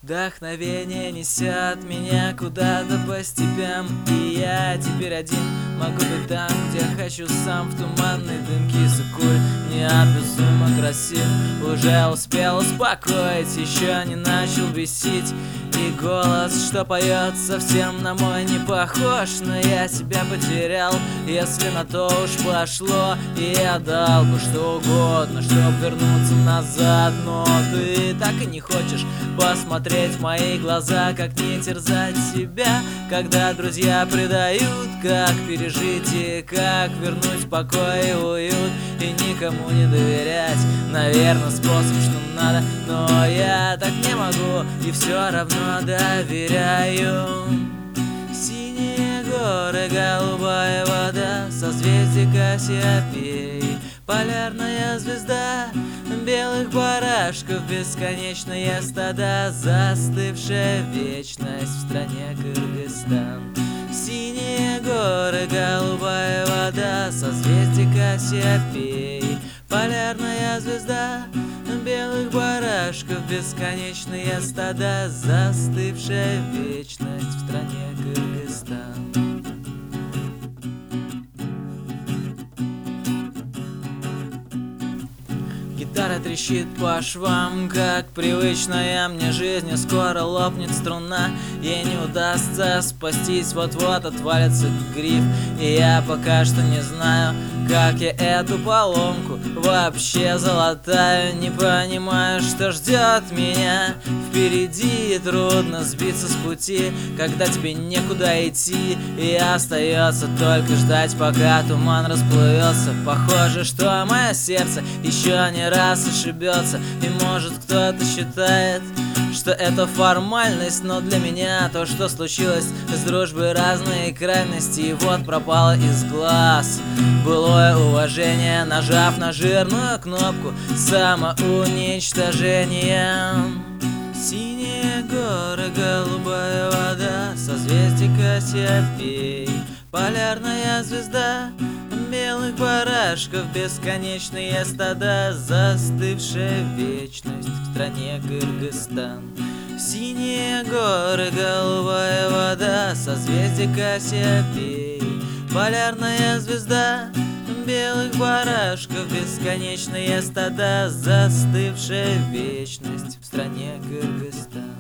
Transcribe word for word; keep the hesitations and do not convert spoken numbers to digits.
Вдохновение несет меня куда-то по степям, и я теперь один могу быть там, где хочу сам. В туманной дымке Сыкуль неописуемо красив. Уже успел успокоить, еще не начал бесить. И голос, что поет, совсем на мой не похож. Но я себя потерял, если на то уж пошло. И я дал бы что угодно, чтоб вернуться назад. Но ты так и не хочешь посмотреть в мои глаза. Как не терзать себя, когда друзья предают. Как пережить и как вернуть покой и уют. И никому не доверять, наверное, способ, что надо. Но я так не могу и все равно доверяю. Синие горы, голубая вода, созвездие Кассиопеи, полярная звезда белых барашков, бесконечные стада, застывшая вечность в стране Кыргызстан. Синие горы, голубая вода, созвездие Кассиопеи, полярная звезда белых барашков, бесконечные стада, застывшая вечность в стране Кыргызстан. Гитара трещит по швам, как привычная мне жизнь, и скоро лопнет струна. Ей не удастся спастись, вот-вот отвалится гриф. И я пока что не знаю, как я эту поломку вообще залатаю. Не понимаю, что ждет меня впереди. Трудно сбиться с пути, когда тебе некуда идти. И остается только ждать, пока туман расплывется. Похоже, что мое сердце еще не раз ошибется. И может кто-то считает, что это формальность, но для меня то, что случилось с дружбой, разные крайности. И вот пропало из глаз былое уважение, нажав на жирную кнопку самоуничтожения. Синие горы, голубая вода, созвездие Кассиопеи, полярная звезда белых барашков, бесконечные стада, застывшая вечность в стране Кыргызстан. Синие горы, голубая вода, созвездие Кассиопеи, полярная звезда белых барашков, бесконечные стада, застывшая вечность в стране Кыргызстан.